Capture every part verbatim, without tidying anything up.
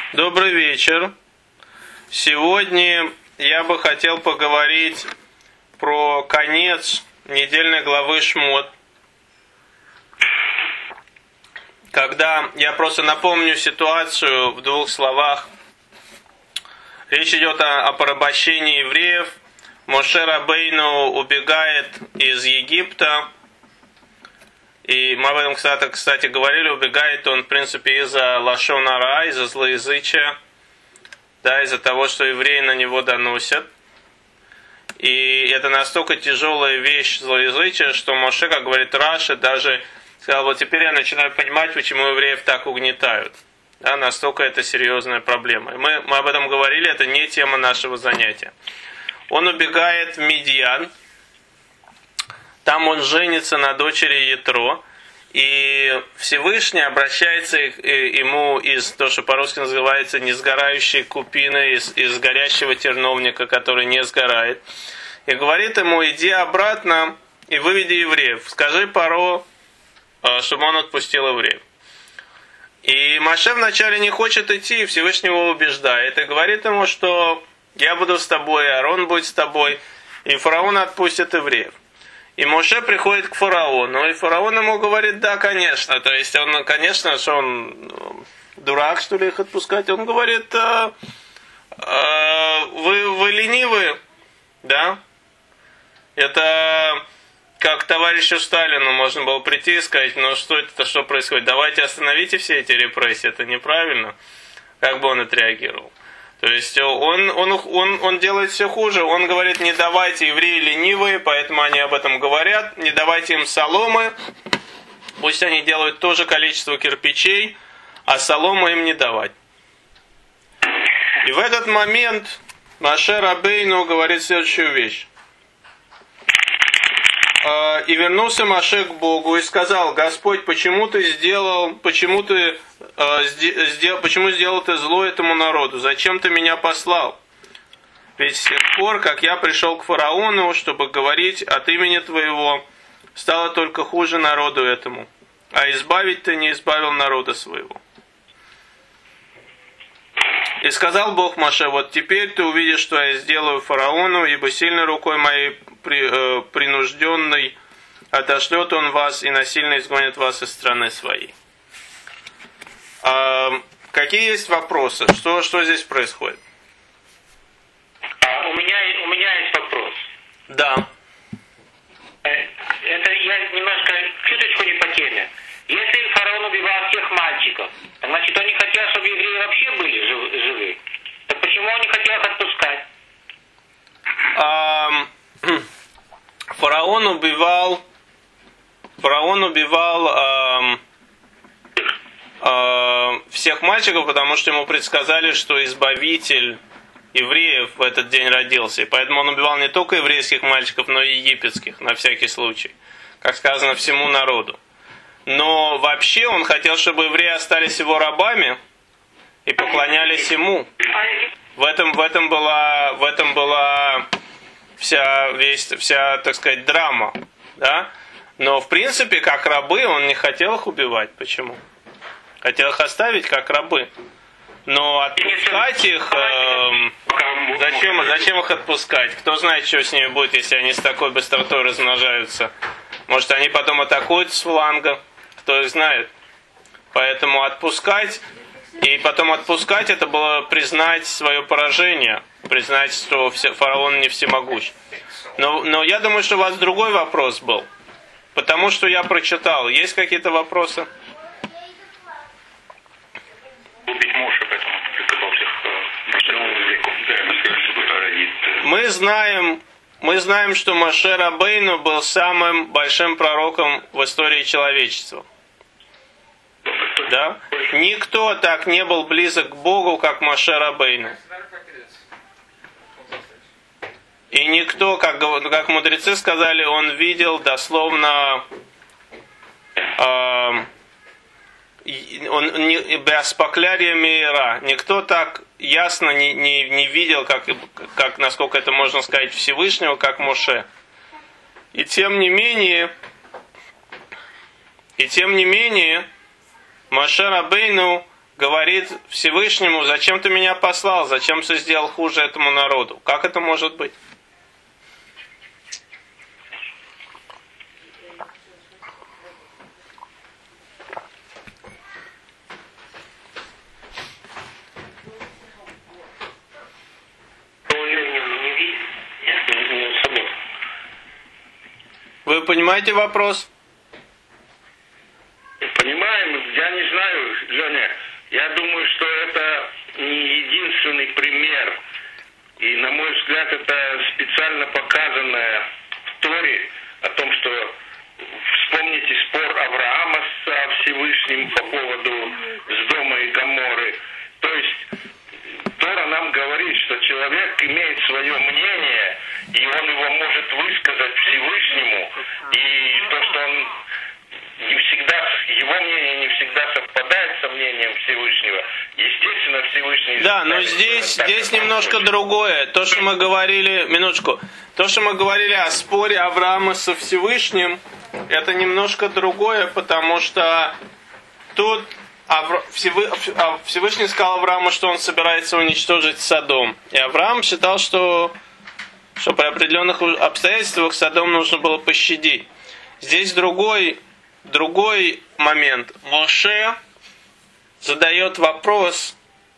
Добрый вечер. Сегодня я бы хотел поговорить про конец недельной главы Шмот. Когда я просто напомню ситуацию в двух словах. Речь идет о, о порабощении евреев. Моше Рабейну убегает из Египта. И мы об этом, кстати, кстати, говорили, убегает он, в принципе, из-за лашон ара, из-за злоязычия, да, из-за того, что евреи на него доносят. И это настолько тяжелая вещь злоязычия, что Моше, как говорит Раши, даже сказал, вот теперь я начинаю понимать, почему евреев так угнетают. Да, настолько это серьезная проблема. И мы, мы об этом говорили, это не тема нашего занятия. Он убегает в Мидьян. Там он женится на дочери Ятро, и Всевышний обращается ему из, то, что по-русски называется, несгорающей купины, из, из горящего терновника, который не сгорает, и говорит ему: иди обратно и выведи евреев, скажи Паро, чтобы он отпустил евреев. И Моше вначале не хочет идти, Всевышний его убеждает, и говорит ему, что я буду с тобой, Аарон будет с тобой, и фараон отпустит евреев. И Моше приходит к фараону, и фараон ему говорит: да, конечно. То есть он, конечно, что он дурак, что ли, их отпускать? Он говорит: а, а, вы, вы ленивы, да? Это как товарищу Сталину можно было прийти и сказать: ну что это, что происходит? Давайте остановите все эти репрессии, это неправильно. Как бы он отреагировал? То есть он, он, он, он делает все хуже. Он говорит: не давайте, евреи ленивые, поэтому они об этом говорят. Не давайте им соломы. Пусть они делают то же количество кирпичей, а солому им не давать. И в этот момент Моше Рабейну говорит следующую вещь. И вернулся Моше к Богу и сказал: Господь, почему ты сделал, почему ты сделал, почему сделал ты зло этому народу? Зачем ты меня послал? Ведь с тех пор, как я пришел к фараону, чтобы говорить от имени твоего, стало только хуже народу этому. А избавить ты не избавил народа своего. И сказал Бог Моше: вот теперь ты увидишь, что я сделаю фараону, ибо сильной рукой моей при, э, принужденной отошлет он вас и насильно изгонит вас из страны своей. А, какие есть вопросы? Что, что здесь происходит? А, у меня, у меня есть вопрос. Да. Это я немножко, чуточку не по теме. Если фараон убивал всех мальчиков, значит, он не хотел, чтобы евреи вообще были жив, живы. Так почему он не хотел их отпускать? А, фараон убивал... Фараон убивал а, а, всех мальчиков, потому что ему предсказали, что избавитель евреев в этот день родился. И поэтому он убивал не только еврейских мальчиков, но и египетских, на всякий случай. Как сказано, всему народу. Но вообще он хотел, чтобы евреи остались его рабами и поклонялись ему. В этом, в этом была, в этом была вся, весь, вся, так сказать, драма. Да? Но, в принципе, как рабы, он не хотел их убивать. Почему? Хотел их оставить как рабы. Но отпускать их... Э, зачем, зачем их отпускать? Кто знает, что с ними будет, если они с такой быстротой размножаются? Может, они потом атакуют с фланга? Кто их знает? Поэтому отпускать... И потом отпускать, это было признать свое поражение. Признать, что фараон не всемогущ. Но, но я думаю, что у вас другой вопрос был. Потому что я прочитал. Есть какие-то вопросы? Мы знаем, мы знаем, что Моше Рабейну был самым большим пророком в истории человечества. Да? Никто так не был близок к Богу, как Моше Рабейну. И никто, как, как мудрецы сказали, он видел дословно, э, он не беаспаклярия мира. Никто так ясно не, не, не видел, как, как, насколько это можно сказать, Всевышнего, как Моше. И тем не менее, и тем не менее, Моше Рабейну говорит Всевышнему: зачем ты меня послал, зачем ты сделал хуже этому народу? Как это может быть? Вы понимаете вопрос? Понимаем, я не знаю, Леня. Я думаю, что это не единственный пример. И, на мой взгляд, это специально показанное в Торе о том, что вспомните спор Авраама со Всевышним по поводу Сдома и Гоморры. То есть Тора нам говорит, что человек имеет свое мнение, и он его может высказать Всевышнему, и то, что он не всегда, его мнение не всегда совпадает со мнением Всевышнего, естественно, Всевышний... Да, но здесь, здесь немножко другое. То, что мы говорили, минуточку, то, что мы говорили о споре Авраама со Всевышним, это немножко другое, потому что тут Авра... Всевышний сказал Аврааму, что он собирается уничтожить Содом. И Авраам считал, что, что при определенных обстоятельствах Содом нужно было пощадить. Здесь другой, другой момент. Моше задает вопрос,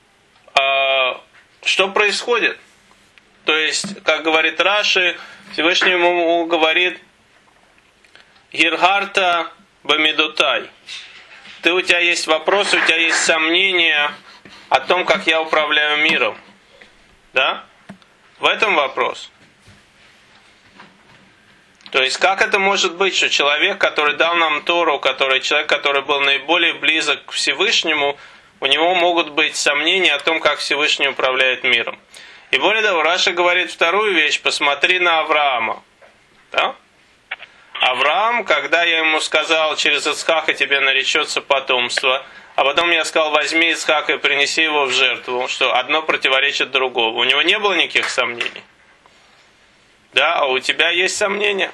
что происходит. То есть, как говорит Раши, Всевышний ему говорит: Гиргарта бамидутай. Ты, у тебя есть вопросы, у тебя есть сомнения о том, как я управляю миром. Да? В этом вопрос. То есть, как это может быть, что человек, который дал нам Тору, который, человек, который был наиболее близок к Всевышнему, у него могут быть сомнения о том, как Всевышний управляет миром. И более того, Раша говорит вторую вещь: посмотри на Авраама. Да? Авраам, когда я ему сказал: через Ицхака тебе наречется потомство, а потом я сказал: возьми Ицхака и принеси его в жертву, что одно противоречит другому. У него не было никаких сомнений. Да, а у тебя есть сомнения.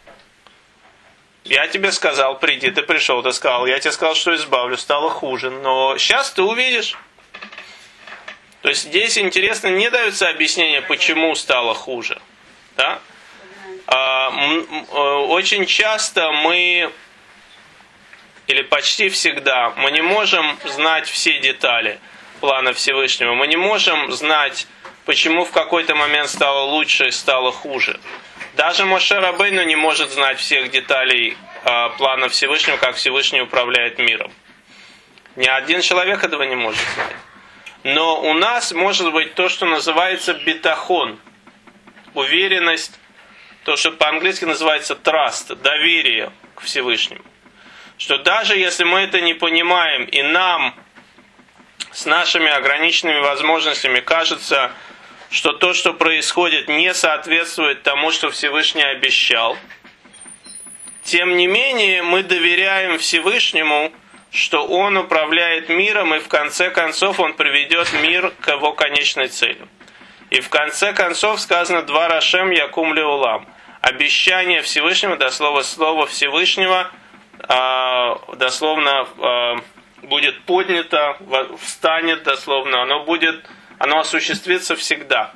Я тебе сказал: приди, ты пришел, ты сказал, я тебе сказал, что избавлю, стало хуже, но сейчас ты увидишь. То есть здесь интересно, не дается объяснение, почему стало хуже. Да? Очень часто мы, или почти всегда, мы не можем знать все детали плана Всевышнего. Мы не можем знать, почему в какой-то момент стало лучше и стало хуже. Даже Моше Рабейну не может знать всех деталей плана Всевышнего, как Всевышний управляет миром. Ни один человек этого не может знать. Но у нас может быть то, что называется битахон, уверенность, то, что по-английски называется trust, доверие к Всевышнему. Что даже если мы это не понимаем, и нам с нашими ограниченными возможностями кажется, что то, что происходит, не соответствует тому, что Всевышний обещал, тем не менее мы доверяем Всевышнему, что Он управляет миром, и в конце концов Он приведет мир к его конечной цели. И в конце концов сказано «Два Рашем Якум Леулам». Обещание Всевышнего, дословно слово Всевышнего, дословно будет поднято, встанет дословно, оно будет, оно осуществится всегда.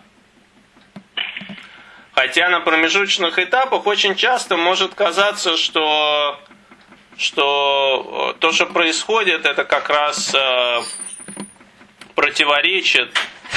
Хотя на промежуточных этапах очень часто может казаться, что, что то, что происходит, это как раз противоречит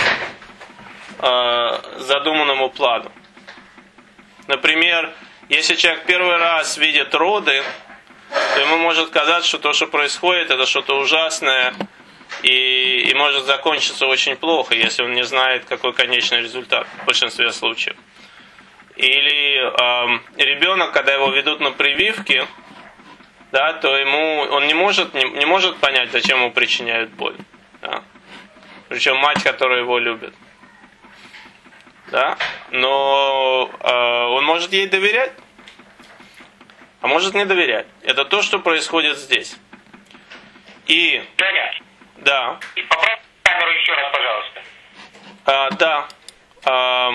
задуманному плану. Например, если человек первый раз видит роды, то ему может казаться, что то, что происходит, это что-то ужасное и, и может закончиться очень плохо, если он не знает, какой конечный результат в большинстве случаев. Или э, ребенок, когда его ведут на прививки, да, то ему он не может, не, не может понять, зачем ему причиняют боль. Да? Причем мать, которая его любит. Да? Но э, он может ей доверять, а может не доверять. Это то, что происходит здесь. И... Женя, да. И поправь камеру еще раз, пожалуйста. А, да. А...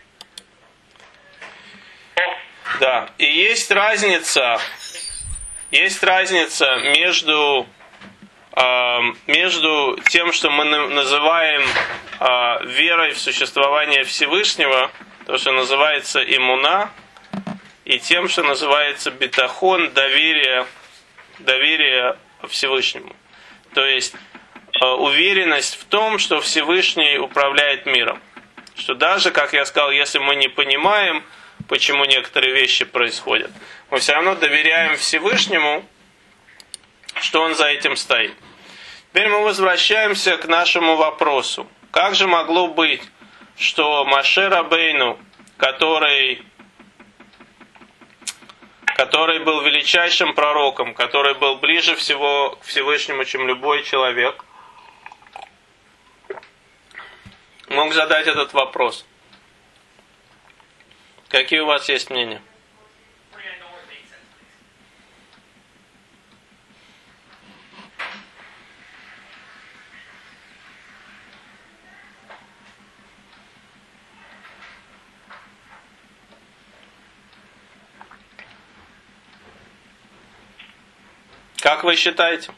Да. И есть разница есть разница между, э, между тем, что мы называем э, верой в существование Всевышнего, то, что называется иммуна, и тем, что называется битахон, доверие, доверие Всевышнему. То есть э, уверенность в том, что Всевышний управляет миром. Что даже, как я сказал, если мы не понимаем, почему некоторые вещи происходят, мы все равно доверяем Всевышнему, что Он за этим стоит. Теперь мы возвращаемся к нашему вопросу. Как же могло быть, что Моше Рабейну, который, который был величайшим пророком, который был ближе всего к Всевышнему, чем любой человек, мог задать этот вопрос? Какие у вас есть мнения? Как вы считаете?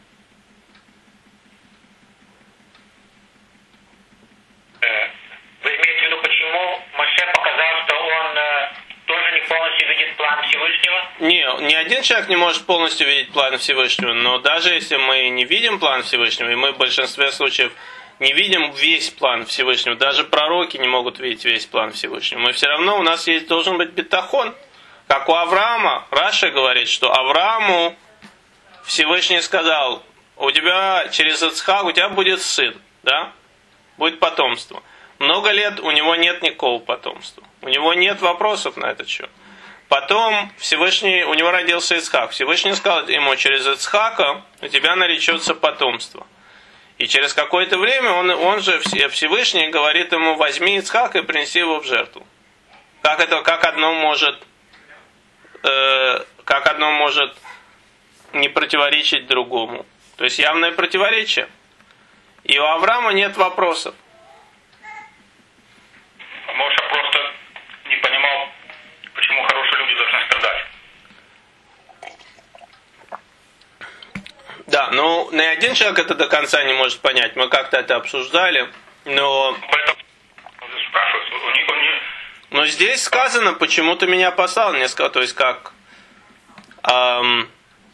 Вы имеете в виду, почему Моше показал, что он э, тоже не полностью видит план Всевышнего? Не, ни один человек не может полностью видеть план Всевышнего, но даже если мы не видим план Всевышнего, и мы в большинстве случаев не видим весь план Всевышнего, даже пророки не могут видеть весь план Всевышнего, мы все равно, у нас есть, должен быть битахон. Как у Авраама, Раши говорит, что Аврааму Всевышний сказал, у тебя через Ицхак, у тебя будет сын, да? Будет потомство. Много лет у него нет никакого потомства. У него нет вопросов на этот счет. Потом Всевышний, у него родился Ицхак. Всевышний сказал ему, через Ицхака у тебя наречется потомство. И через какое-то время он, он же, Всевышний, говорит ему, возьми Ицхака и принеси его в жертву. Как это, как одно может, э, как одно может не противоречить другому. То есть явное противоречие. И у Авраама нет вопросов. Моше просто не понимал, почему хорошие люди должны страдать. Да, ну ни один человек это до конца не может понять. Мы как-то это обсуждали, но... Поэтому спрашивают, у них, у них... Но здесь сказано, почему ты меня послал. Мне сказал, то есть как... Эм,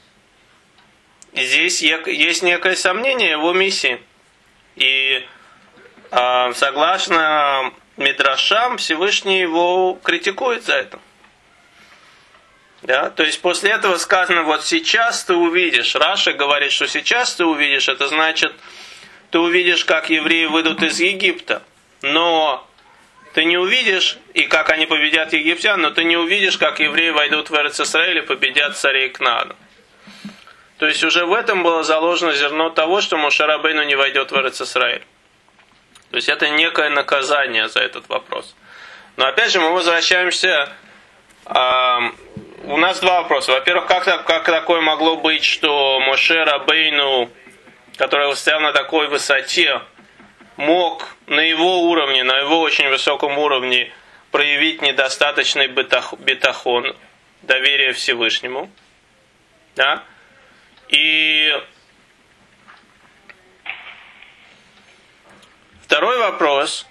здесь есть некое сомнение его миссии. И э, согласно Мидрашам, Всевышний его критикует за это. Да? То есть после этого сказано, вот сейчас ты увидишь. Раши говорит, что сейчас ты увидишь, это значит, ты увидишь, как евреи выйдут из Египта. Но ты не увидишь, и как они победят египтян, но ты не увидишь, как евреи войдут в Эрец-Исраэль и победят царей Кнаана. То есть уже в этом было заложено зерно того, что Моше Рабейну не войдет в Эрец-Исраэль. То есть это некое наказание за этот вопрос. Но опять же мы возвращаемся... Э, у нас два вопроса. Во-первых, как, как такое могло быть, что Моше Рабейну, который стоял на такой высоте, мог на его уровне, на его очень высоком уровне проявить недостаточный битахон, доверие Всевышнему. Да? И второй вопрос.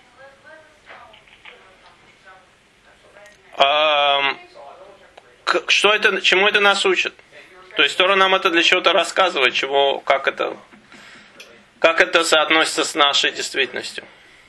Что это, чему это нас учит? То есть Тора нам это для чего-то рассказывает, чего, как это, как это соотносится с нашей действительностью.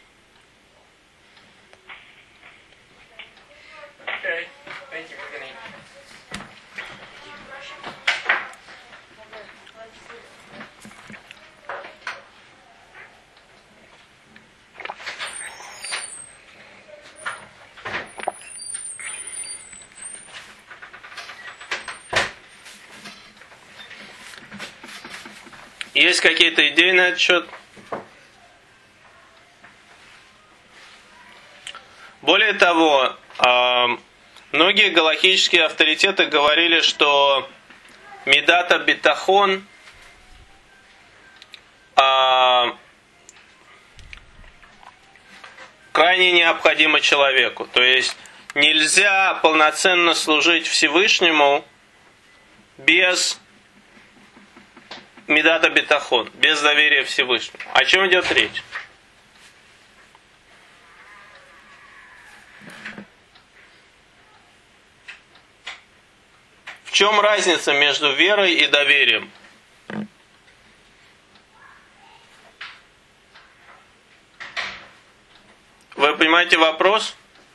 Есть какие-то идеи на этот счет? Более того, многие галахические авторитеты говорили, что мидата битахон крайне необходимо человеку. То есть нельзя полноценно служить Всевышнему без медата битахон, без доверия Всевышнему. О чем идет речь? В чем разница между верой и доверием? Вы понимаете вопрос?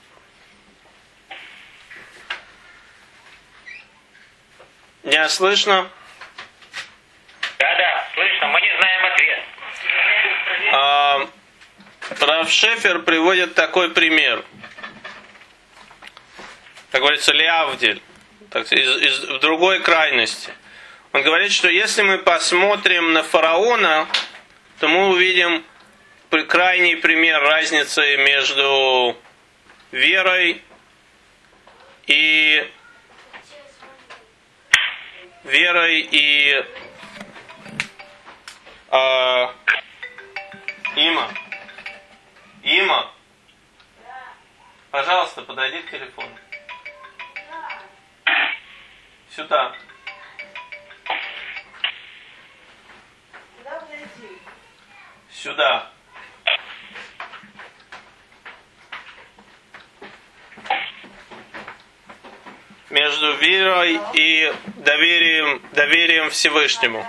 Не слышно? Да-да, слышно, мы не знаем ответ. А, Рав Шефер приводит такой пример. Как говорится, леавдиль, так, из, из, в другой крайности. Он говорит, что если мы посмотрим на фараона, то мы увидим крайний пример разницы между верой и верой и э, Има. Има. Пожалуйста, подойди к телефону. Сюда. Сюда. Между верой и доверием, доверием Всевышнему.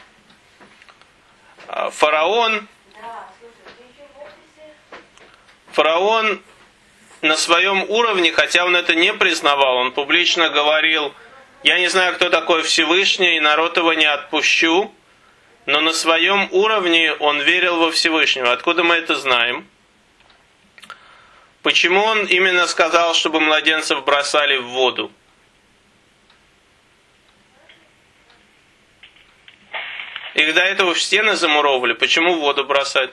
Фараон, фараон на своем уровне, хотя он это не признавал, он публично говорил: я не знаю, кто такой Всевышний, и народ его не отпущу, но на своем уровне он верил во Всевышнего. Откуда мы это знаем? Почему он именно сказал, чтобы младенцев бросали в воду? Их до этого в стены замуровывали. Почему в воду бросать?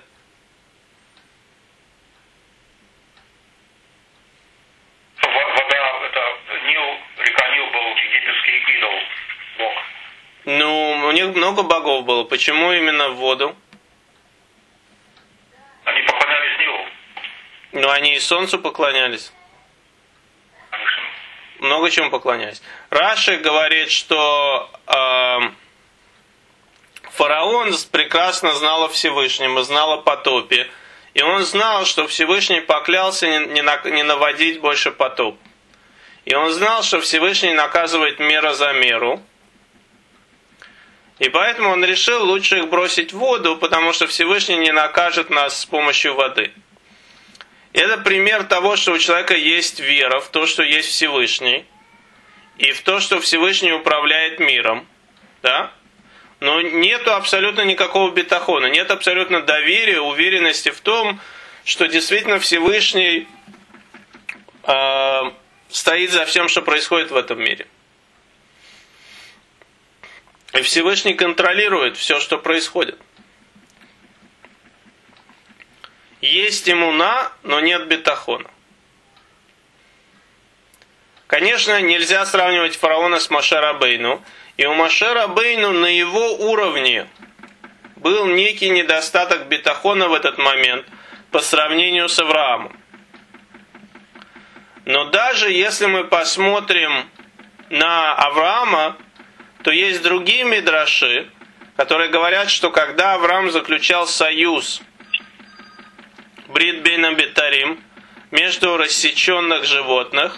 Вода, это Нил, река Нил был египетский идол, бог. Ну, у них много богов было. Почему именно в воду? Они поклонялись Нилу. Ну, они и солнцу поклонялись. Конечно. Много чему поклонялись. Раши говорит, что э, фараон прекрасно знал о Всевышнем и знал о потопе. И он знал, что Всевышний поклялся не, на, не наводить больше потоп. И он знал, что Всевышний наказывает мера за меру. И поэтому он решил лучше их бросить в воду, потому что Всевышний не накажет нас с помощью воды. И это пример того, что у человека есть вера в то, что есть Всевышний, и в то, что Всевышний управляет миром. Да? Но нету абсолютно никакого битахона, нет абсолютно доверия, уверенности в том, что действительно Всевышний э, стоит за всем, что происходит в этом мире. И Всевышний контролирует все, что происходит. Есть имуна, но нет битахона. Конечно, нельзя сравнивать фараона с Моше Рабейну. И у Моше Рабейну на его уровне был некий недостаток битахона в этот момент по сравнению с Авраамом. Но даже если мы посмотрим на Авраама, то есть другие мидраши, которые говорят, что когда Авраам заключал союз Брит бейна бетарим между рассеченных животных,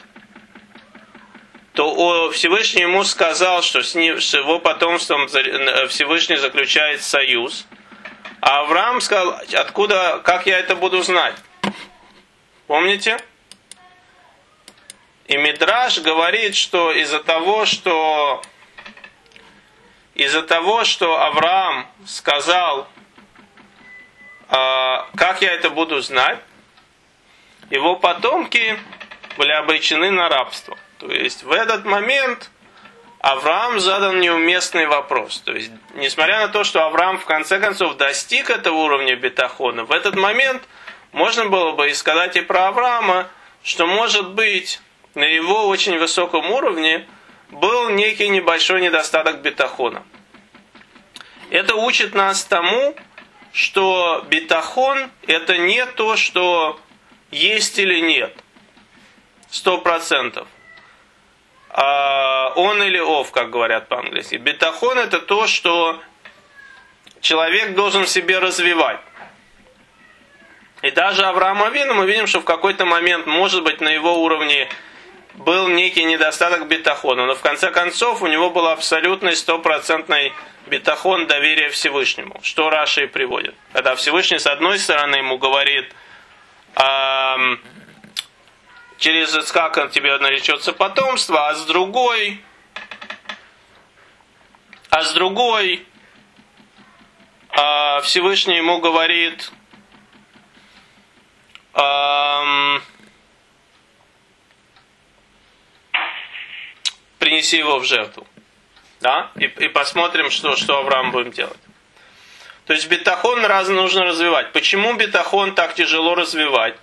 то Всевышний ему сказал, что с, ним, с его потомством Всевышний заключает союз. А Авраам сказал: откуда, как я это буду знать? Помните? И Мидраш говорит, что из-за того, что из-за того, что Авраам сказал, э, как я это буду знать, его потомки были обречены на рабство. То есть в этот момент Авраам задан неуместный вопрос. То есть, несмотря на то, что Авраам в конце концов достиг этого уровня битахона, в этот момент можно было бы и сказать и про Авраама, что, может быть, на его очень высоком уровне был некий небольшой недостаток битахона. Это учит нас тому, что битахон – это не то, что есть или нет. Сто процентов. Он или off, как говорят по-английски. Битахон – это то, что человек должен в себе развивать. И даже Авраам Авину мы видим, что в какой-то момент, может быть, на его уровне был некий недостаток битахона, но в конце концов у него был абсолютный стопроцентный битахон доверия Всевышнему, что Раши и приводит. Когда Всевышний с одной стороны ему говорит, эм, через Ицхака тебе наречется потомство, а с другой, а с другой э, Всевышний ему говорит, эм, принеси его в жертву. Да? И, и посмотрим, что, что Авраам будем делать. То есть битахон раз нужно развивать. Почему битахон так тяжело развивать?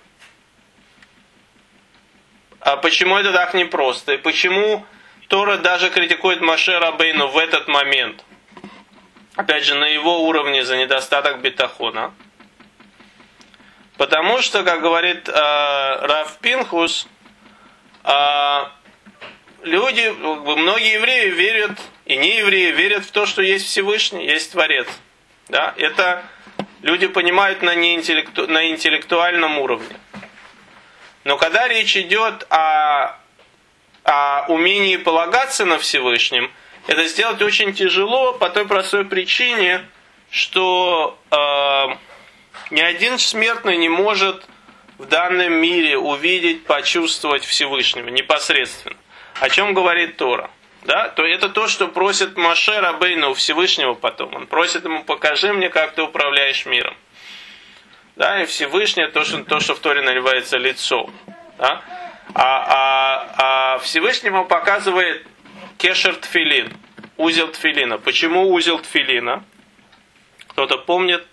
А почему это так непросто? И почему Тора даже критикует Моше Рабейну в этот момент? Опять же, на его уровне за недостаток битахона. Потому что, как говорит э, Рав Пинхус, э, люди, многие евреи верят, и не евреи верят в то, что есть Всевышний, есть Творец. Да? Это люди понимают на, неинтеллекту, на интеллектуальном уровне. Но когда речь идет о, о умении полагаться на Всевышнем, это сделать очень тяжело по той простой причине, что э, ни один смертный не может в данном мире увидеть, почувствовать Всевышнего непосредственно. О чем говорит Тора? Да? То это то, что просит Моше Рабейну у Всевышнего потом. Он просит ему: покажи мне, как ты управляешь миром. Да? И Всевышний то, что, то, что в Торе наливается лицом. Да? А, а, а Всевышний ему показывает кешер тфилин, узел тфилина. Почему узел тфилина? Кто-то помнит?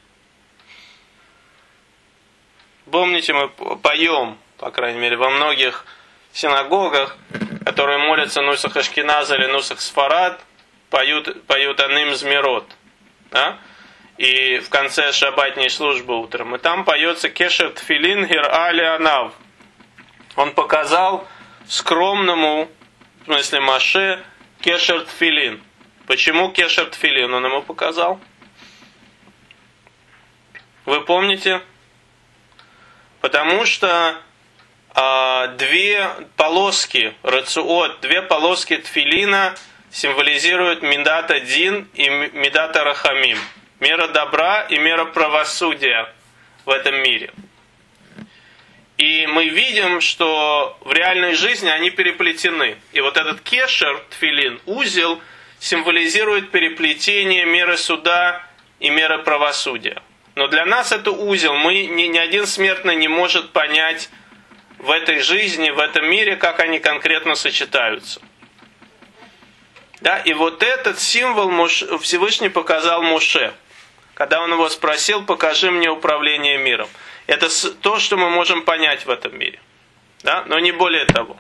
Помните, мы поем, по крайней мере, во многих синагогах, которые молятся Нусах Ашкеназа или Нусах Сфарад, поют, поют Аним Змирот. Да? И в конце шаббатней службы утром. И там поется Кешер Тфилин Гир Али Анав. Он показал скромному, в смысле Моше, Кешер Тфилин. Почему Кешер Тфилин он ему показал? Вы помните? Потому что а, две полоски рацуот, две полоски тфилина символизируют Мидата Дин и Мидата Рахамим. Мера добра и мера правосудия в этом мире. И мы видим, что в реальной жизни они переплетены. И вот этот кешер, тфилин, узел, символизирует переплетение меры суда и меры правосудия. Но для нас это узел. Мы, ни, ни один смертный не может понять в этой жизни, в этом мире, как они конкретно сочетаются. Да? И вот этот символ Моше, Всевышний показал Моше, когда он его спросил: покажи мне управление миром. Это то, что мы можем понять в этом мире. Да? Но не более того.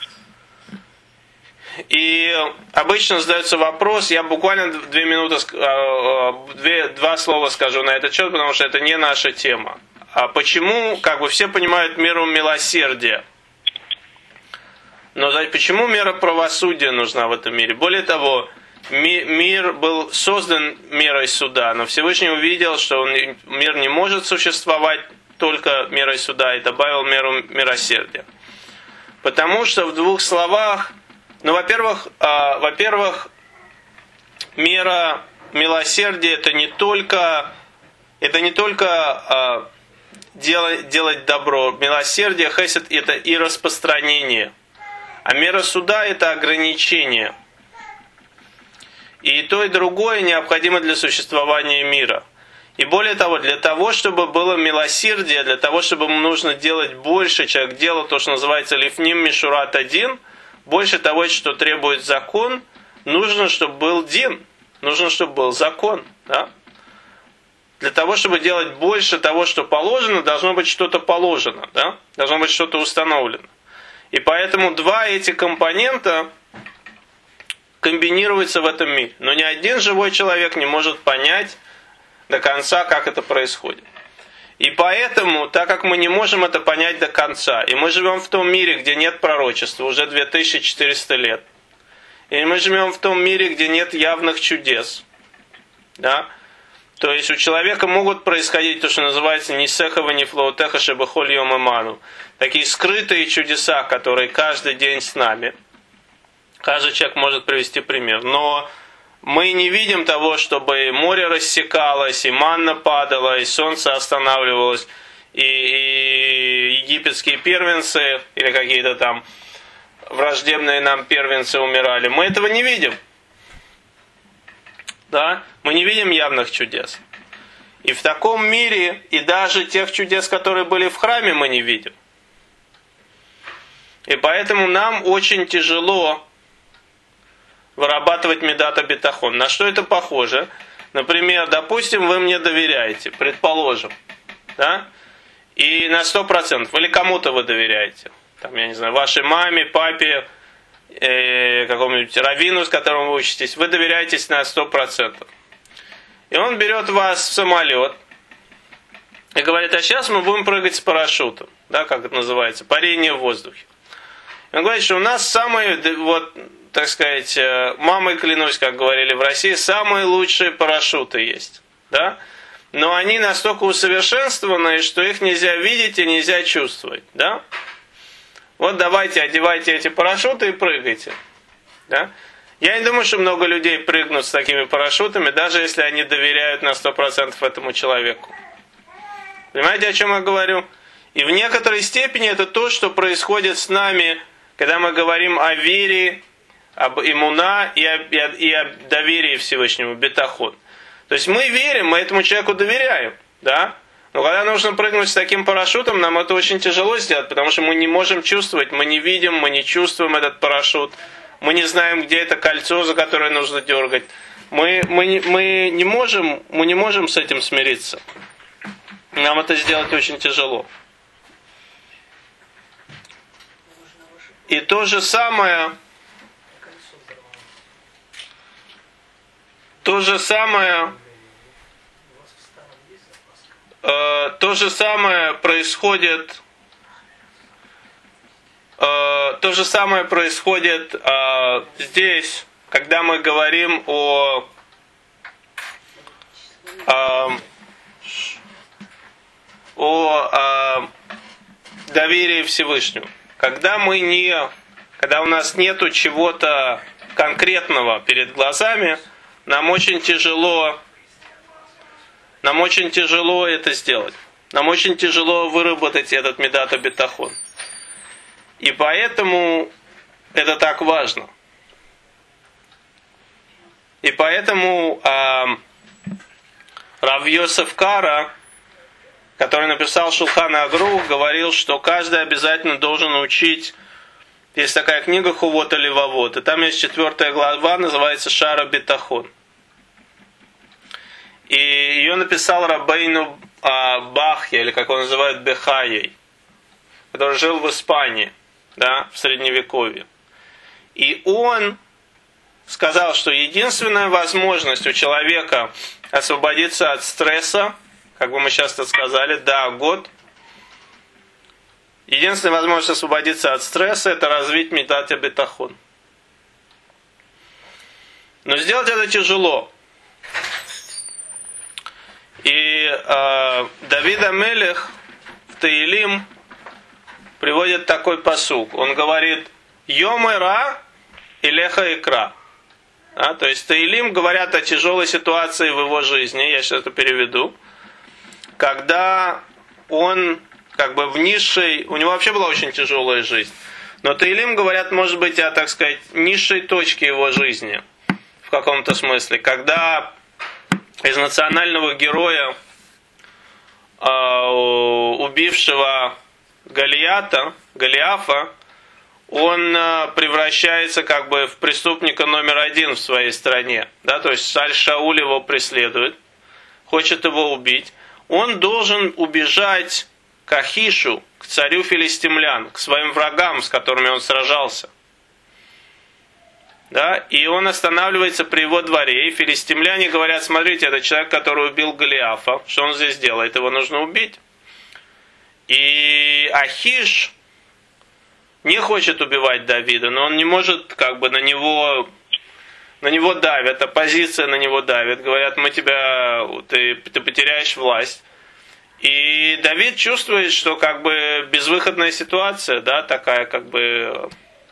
И обычно задается вопрос, я буквально две минуты, две, два слова скажу на этот счет, потому что это не наша тема. А почему, как бы все понимают меру милосердия, но почему мера правосудия нужна в этом мире? Более того, ми, мир был создан мерой суда, но Всевышний увидел, что он, мир не может существовать только мерой суда, и добавил меру милосердия. Потому что в двух словах, ну, во-первых, э, во-первых, мера милосердия это не только, это не только э, делать, делать добро. Милосердие, хесед, это и распространение. А мера суда это ограничение. И то, и другое необходимо для существования мира. И более того, для того, чтобы было милосердие, для того, чтобы нужно делать больше, человек делал то, что называется лифним мишурат один, больше того, что требует закон, нужно, чтобы был дин, нужно, чтобы был закон. Да? Для того, чтобы делать больше того, что положено, должно быть что-то положено, да? Должно быть что-то установлено. И поэтому два эти компонента комбинируются в этом мире. Но ни один живой человек не может понять до конца, как это происходит. И поэтому, так как мы не можем это понять до конца, и мы живем в том мире, где нет пророчества уже две тысячи четыреста лет, и мы живем в том мире, где нет явных чудес, да, То есть у человека могут происходить то, что называется нисехова нифлоутеха шебахоль йом эману. Такие скрытые чудеса, которые каждый день с нами. Каждый человек может привести пример. Но мы не видим того, чтобы море рассекалось, и манна падала, и солнце останавливалось, и, и египетские первенцы, или какие-то там враждебные нам первенцы умирали. Мы этого не видим. Да? Мы не видим явных чудес. И в таком мире, и даже тех чудес, которые были в храме, мы не видим. И поэтому нам очень тяжело вырабатывать медат абитахон. На что это похоже? Например, допустим, вы мне доверяете, предположим, да? И на сто процентов, или кому-то вы доверяете. Там, я не знаю, вашей маме, папе, э, какому-нибудь раввину, с которым вы учитесь, вы доверяетесь на сто процентов. И он берет вас в самолет и говорит, а сейчас мы будем прыгать с парашютом, да, как это называется, парение в воздухе. И он говорит, что у нас самые, вот, так сказать, мамой клянусь, как говорили в России, самые лучшие парашюты есть, да, но они настолько усовершенствованы, что их нельзя видеть и нельзя чувствовать, да. Вот давайте одевайте эти парашюты и прыгайте. Да? Я не думаю, что много людей прыгнут с такими парашютами, даже если они доверяют на сто процентов этому человеку. Понимаете, о чем я говорю? И в некоторой степени это то, что происходит с нами, когда мы говорим о вере, об иммуна и о, и о, и о доверии Всевышнему, бетахон. То есть мы верим, мы этому человеку доверяем. Да? Но когда нужно прыгнуть с таким парашютом, нам это очень тяжело сделать, потому что мы не можем чувствовать, мы не видим, мы не чувствуем этот парашют, мы не знаем, где это кольцо, за которое нужно дергать. Мы, мы, мы, не можем, мы не можем с этим смириться. Нам это сделать очень тяжело. И то же самое, то же самое, э, то же самое происходит, э, то же самое происходит э, здесь, когда мы говорим о, э, о э, доверии Всевышнему. Когда мы не, когда у нас нету чего-то конкретного перед глазами, нам очень тяжело, нам очень тяжело это сделать. Нам очень тяжело выработать этот медат абитахон. И поэтому это так важно. И поэтому э, Рав Йосеф Кара, который написал Шулхан Арух, говорил, что каждый обязательно должен учить. Есть такая книга Хувот Левавот, и там есть четвертая глава, называется Шара Битахон. И ее написал Рабейну а, Бахья, или как он называет, Бехайей, который жил в Испании, да, в Средневековье. И он сказал, что единственная возможность у человека освободиться от стресса, как бы мы часто сказали, да, год. Единственная возможность освободиться от стресса – это развить медат абитахон. Но сделать это тяжело. И э, Давид ха-Мелех в Таилим приводит такой пасук. Он говорит: «Йом ира илеха икра». Да, то есть Таилим говорят о тяжелой ситуации в его жизни. Я сейчас это переведу. Когда он как бы в низшей, у него вообще была очень тяжелая жизнь. Но Таилим говорят, может быть, о, так сказать, низшей точке его жизни. В каком-то смысле. Когда из национального героя, э, убившего Голиата, Голиафа, он э, превращается как бы в преступника номер один в своей стране. Да? То есть царь Шауль его преследует, хочет его убить. Он должен убежать к Ахишу, к царю филистимлян, к своим врагам, с которыми он сражался. Да? И он останавливается при его дворе, и филистимляне говорят: смотрите, это человек, который убил Голиафа, что он здесь делает, его нужно убить. И Ахиш не хочет убивать Давида, но он не может как бы на него на него давят, оппозиция на него давит, говорят, мы тебя, ты, ты потеряешь власть. И Давид чувствует, что как бы безвыходная ситуация, да, такая как бы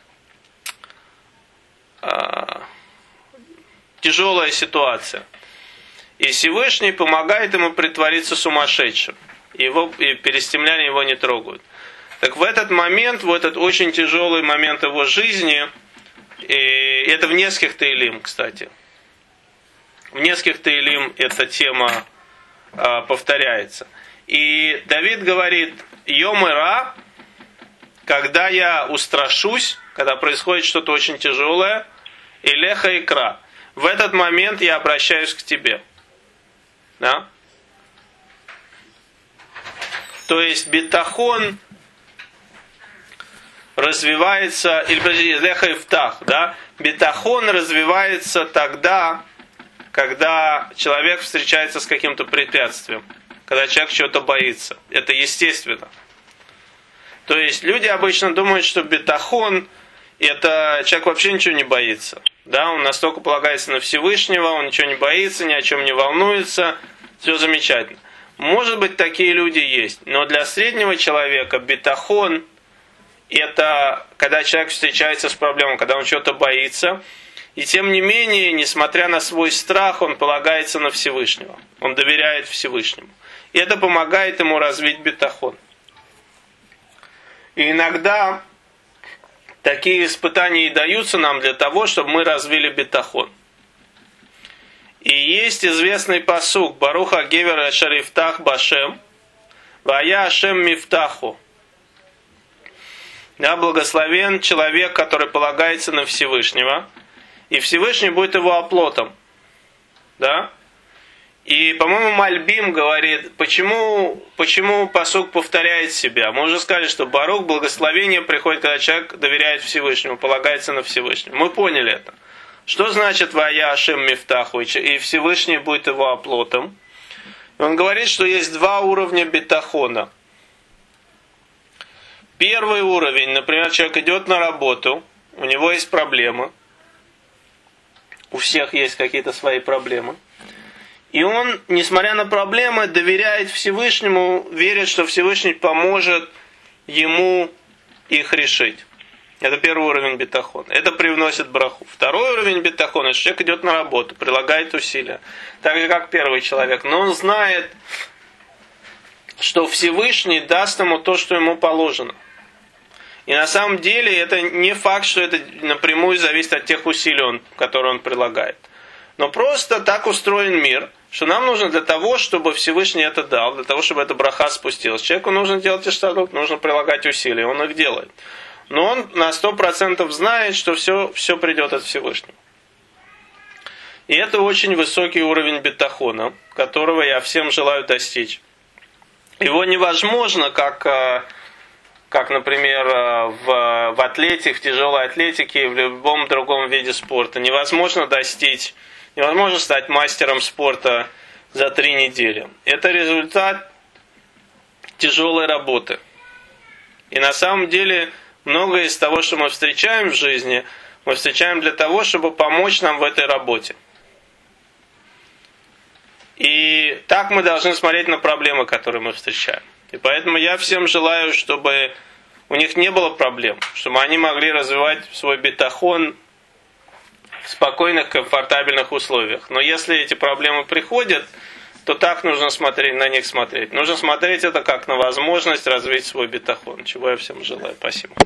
э, тяжелая ситуация. И Всевышний помогает ему притвориться сумасшедшим. Его, и перестемляне его не трогают. Так в этот момент, в этот очень тяжелый момент его жизни, и это в нескольких Теилим, кстати, в нескольких Теилим эта тема а, повторяется. И Давид говорит, Йом Ира, когда я устрашусь, когда происходит что-то очень тяжелое, Элеха Икра, в этот момент я обращаюсь к тебе. Да? То есть битахон развивается, или подожди, Элеха Ифтах, да? Битахон развивается тогда, когда человек встречается с каким-то препятствием, когда человек чего-то боится. Это естественно. То есть люди обычно думают, что битахон это человек вообще ничего не боится. Да, он настолько полагается на Всевышнего, он ничего не боится, ни о чем не волнуется, все замечательно. Может быть, такие люди есть, но для среднего человека битахон это когда человек встречается с проблемой, когда он чего-то боится, и тем не менее, несмотря на свой страх, он полагается на Всевышнего, он доверяет Всевышнему. И это помогает ему развить битахон. И иногда такие испытания и даются нам для того, чтобы мы развили битахон. И есть известный пасук Баруха Гевер Шарифтах Башем Вая Ашем Мифтаху. Да, благословен человек, который полагается на Всевышнего, и Всевышний будет его оплотом. Да? И, по-моему, Мальбим говорит, почему, почему пасук повторяет себя. Мы уже сказали, что Барух, благословение приходит, когда человек доверяет Всевышнему, полагается на Всевышнего. Мы поняли это. Что значит «Вая Ашем Мифтаху» и Всевышний будет его оплотом? Он говорит, что есть два уровня битахона. Первый уровень, например, человек идет на работу, у него есть проблемы. У всех есть какие-то свои проблемы. И он, несмотря на проблемы, доверяет Всевышнему, верит, что Всевышний поможет ему их решить. Это первый уровень битахона. Это привносит браху. Второй уровень битахона, что человек идет на работу, прилагает усилия. Так же, как первый человек. Но он знает, что Всевышний даст ему то, что ему положено. И на самом деле это не факт, что это напрямую зависит от тех усилий, которые он прилагает. Но просто так устроен мир, что нам нужно для того, чтобы Всевышний это дал, для того, чтобы эта браха спустилась. Человеку нужно делать иштадлут, нужно прилагать усилия, он их делает. Но он на сто процентов знает, что все, все придет от Всевышнего. И это очень высокий уровень битахона, которого я всем желаю достичь. Его невозможно, как, как например, в, в атлетике, в тяжелой атлетике, в любом другом виде спорта. Невозможно достичь, невозможно стать мастером спорта за три недели. Это результат тяжелой работы. И на самом деле многое из того, что мы встречаем в жизни, мы встречаем для того, чтобы помочь нам в этой работе. И так мы должны смотреть на проблемы, которые мы встречаем. И поэтому я всем желаю, чтобы у них не было проблем, чтобы они могли развивать свой битахон в спокойных, комфортабельных условиях. Но если эти проблемы приходят, то так нужно смотреть, на них смотреть. Нужно смотреть это как на возможность развить свой битахон, чего я всем желаю. Спасибо.